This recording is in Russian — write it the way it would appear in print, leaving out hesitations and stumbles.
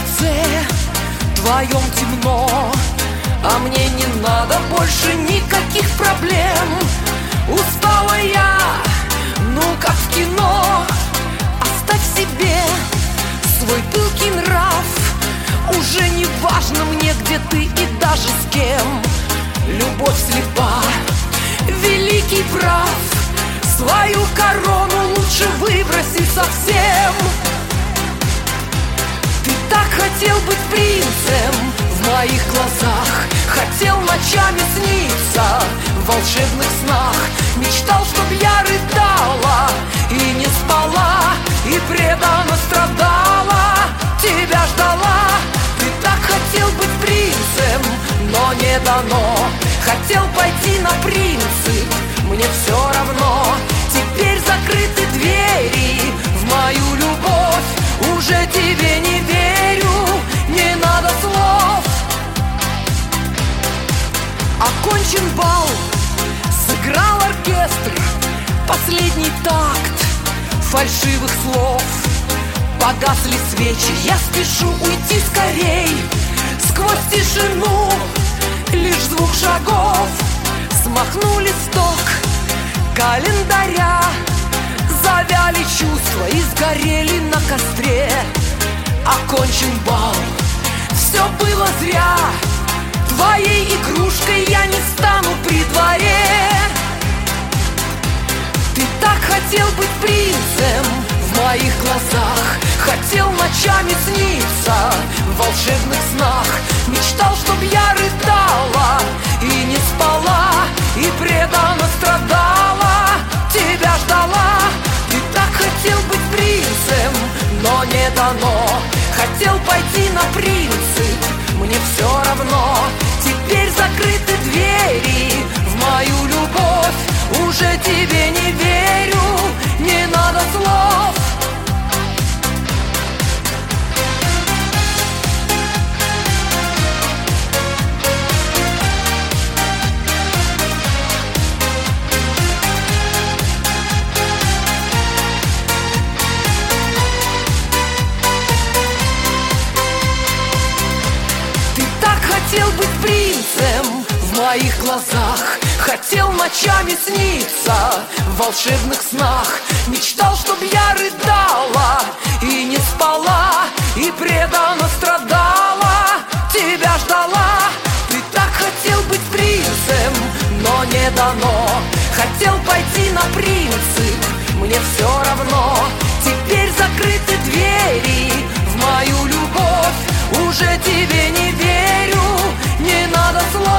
дворце твоем темно, а мне не надо больше никаких проблем. Устала я, ну как в кино. Оставь себе свой пылкий нрав. Уже не важно мне, где ты и даже с кем. Любовь слепа, великий прав. Свою корону лучше выброси совсем. Ты так хотел быть принцем в моих глазах, хотел ночами сниться в волшебных снах. Мечтал, чтоб я рыдала и не спала, и преданно страдала, тебя ждала. Ты так хотел быть принцем, но не дано. Хотел пойти на принцип, мне все равно. Теперь закрыты двери в мою любовь. Уже тебе не верю, не надо слов. Окончен бал, сыграл оркестр последний такт фальшивых слов. Погасли свечи, я спешу уйти скорей. Сквозь тишину лишь звук шагов. Смахну листок календаря. Завяли чувства и сгорели на костре. Окончен бал, все было зря. Твоей игрушкой я не стану при дворе. Ты так хотел быть принцем в моих глазах, хотел ночами сниться в волшебных снах. Мечтал, чтоб я рыдала и не спала, и преданно страдала, тебя ждала. Ты так хотел быть принцем, но не дано. Хотел пойти на принцип, мне все равно. Теперь закрыты двери в мою любовь. Уже тебе не верю, не надо слов. Хотел быть принцем в моих глазах, хотел ночами сниться в волшебных снах. Мечтал, чтоб я рыдала и не спала, и преданно страдала, тебя ждала. Ты так хотел быть принцем, но не дано. Хотел пойти на принцип, мне все равно. Теперь закрыты двери в мою любовь. Уже тебе не верю, не надо слов.